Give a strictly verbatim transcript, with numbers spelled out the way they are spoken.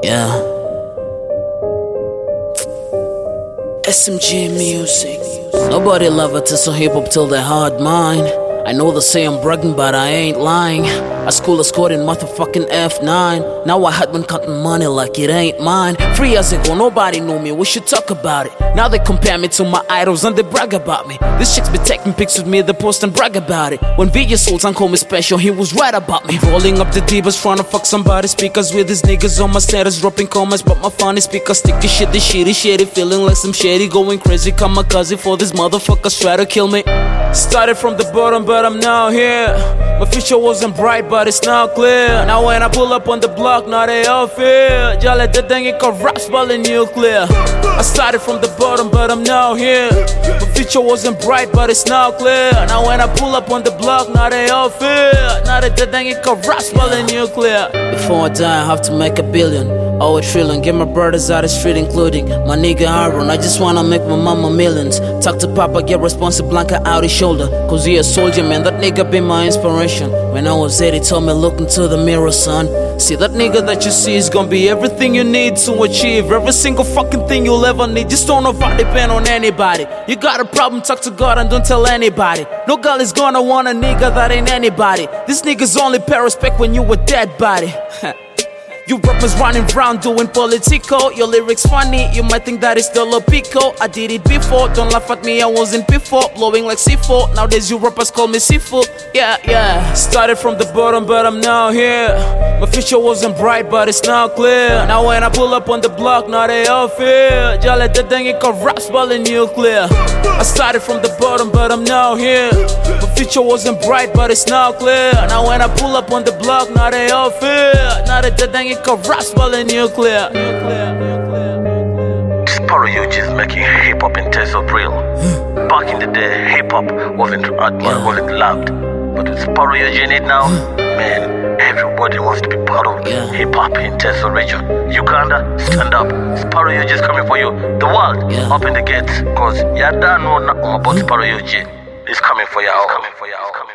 Yeah. S M G music. Nobody love it to some hip hop till they hard mine. I know they say I'm bragging, but I ain't lying. I school I scored in motherfucking F nine. Now I had been counting money like it ain't mine. Three years ago, nobody knew me, we should talk about it. Now they compare me to my idols and they brag about me. This chick's be taking pics with me, they post and brag about it. When V J Sultan called me special, he was right about me. Rolling up the divas, trying to fuck somebody speakers with his niggas on my status, dropping comments, but my funny speakers sticky shit, this shitty, shitty, feeling like some shady, going crazy, kamikaze for these motherfuckers try to kill me. Started from the bottom, but I'm now here. My future wasn't bright, but it's now clear. Now when I pull up on the block, now they all fear. Jale the thing it got raps balling nuclear. I started from the bottom, but I'm now here. My future wasn't bright, but it's now clear. Now when I pull up on the block, now they all fear. Now that the thing it got raps balling nuclear. Before I die, I have to make a billion. Oh, a trillion, get my brothers out the street, including my nigga Aaron. I just wanna make my mama millions. Talk to Papa, get responsible, Blanca out his shoulder. Cause he a soldier, man, that nigga be my inspiration. When I was eight, he told me, look into the mirror, son. See, that nigga that you see is gonna be everything you need to achieve. Every single fucking thing you'll ever need. Just don't ever depend on anybody. You got a problem, talk to God and don't tell anybody. No girl is gonna want a nigga that ain't anybody. This nigga's only pay respect when you a dead body. You rappers running round doing political. Your lyrics funny, you might think that it's still a pico. I did it before, don't laugh at me, I wasn't before. Blowing like C four, nowadays you rappers call me seafood. Yeah, yeah. Started from the bottom, but I'm now here. My future wasn't bright, but it's now clear. Now when I pull up on the block, now they all fear. Jale the thing it got raps balling nuclear. I started from the bottom, but I'm now here. My future wasn't bright, but it's now clear. Now when I pull up on the block, now they all fear. Now that the thing it got raps balling nuclear. Sparrow U G is making hip hop in terms of real. Back in the day, hip hop wasn't yeah. wasn't loud, but with Sparrow U G in it now, man, everybody wants to be part of yeah. hip hop in terms of region. Uganda, stand up. Sparrow U G is coming for you. The world, yeah. open the gates, cause you don't know about Sparrow U G. It's coming for you. It's coming for you.